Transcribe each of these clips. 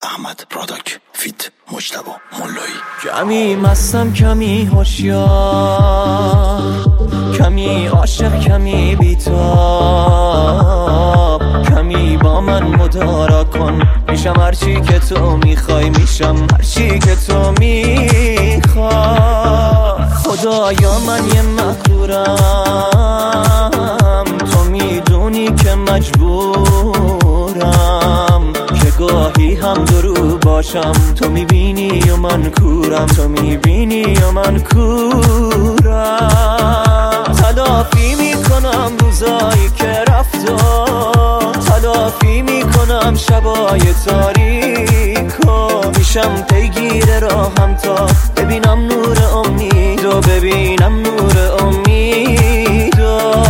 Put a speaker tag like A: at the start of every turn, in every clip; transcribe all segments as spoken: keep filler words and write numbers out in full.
A: احمد پروداک فیت مجتبی مولایی.
B: کمی مستم کمی هوشیار، کمی عاشق کمی بیتاب، کمی با من مدارا کن. میشم هرچی که تو میخوای، میشم هرچی که تو میخوای. خدایا من یه مغرورم، تو میدونی که مجبورم که گاهی هم درو باشم. تو میبینی و من کورم، تو میبینی و من کورم. تلافی میکنم روزایی که رفتا، تلافی میکنم شبای تاریکو. میشم پیگیر راهم تا ببینم نور امید و ببینم نور امید.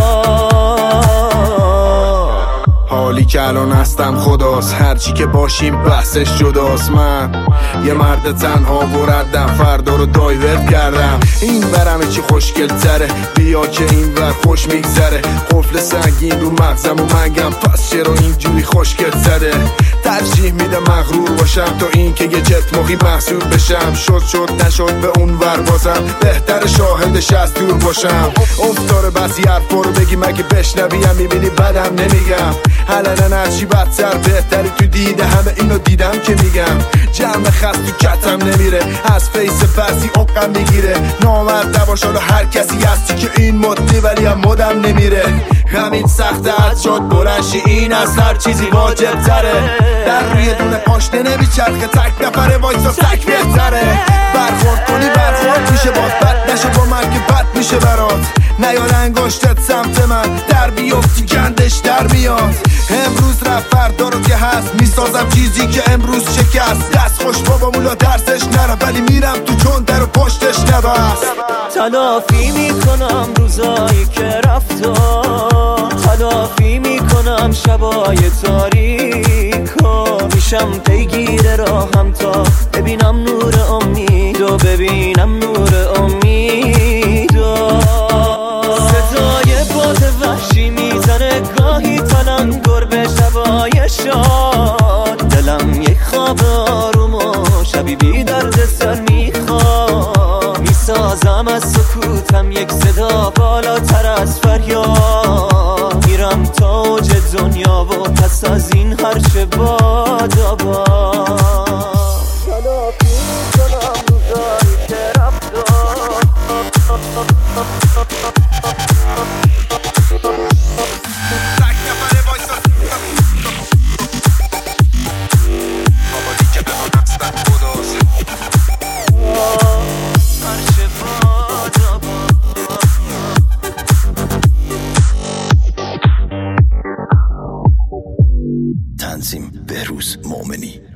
C: حالی که الان هستم خداست، هرچی که باشیم بحثش جداست. من یه مرد تنها و ردم، فردا رو دایورت کردم. این برمه چی خوشگل تره، بیا که این ور خوش میگذره. قفل سنگین رو مغزم و منگم، پس چرا اینجوری خوشگل زده. ترجیح میده مغرور باشم تا این که یه جت مخی محسوب بشم. شد شد نشد به اون ور بازم، بهتر شاهدش از دور باشم. افتاره بسی حرفا رو بگی مگه بشنویم، میبینی بدم نمیگم. حالا هرچی بدتر بهتری تو دیده همه اینو دیدم که میگم. جمع خست تو کتم نمیره، از فیس بسی عقم میگیره. نامرد نباش حالا هر کسی هستی که این مدی ولی هم مدم نمیره. همین سخته از جاد برنشی، این از هر چیزی واجب تره. در روی دونه پاشته نمیچرخه، تک نفره وایسا تک بهتره. برخورد کنی برخورد میشه باز، بد نشه با من که بد میشه برات. نیار انگشتت سمت من، در بیفتی گندش در میاد. امروز رفت فردا رو که هست، میسازم چیزی که امروز شکست. دست خوش بابا مولا درسش نرم، ولی میرم تو چون در و پشتش نبست.
B: تلافی میکنم روزایی که رفتا، تلافی میکنم شبای تاریکو. میشم پیگیر راهم تا ببینم نور امید و ببینم نور امید. صدای باد وحشی میزنه گاهی تلنگر به شبای شاد. دلم یک خواب آروم و شبی بی درد سر میخواد. میسازم از سکوتم یک صدا بالاتر از فریاد. میرم تا اوج دنیا و پس از این هرچه بادا باد. تلافی میکنم روزایی که رفتا.
A: تنظیم بهروز مومنی.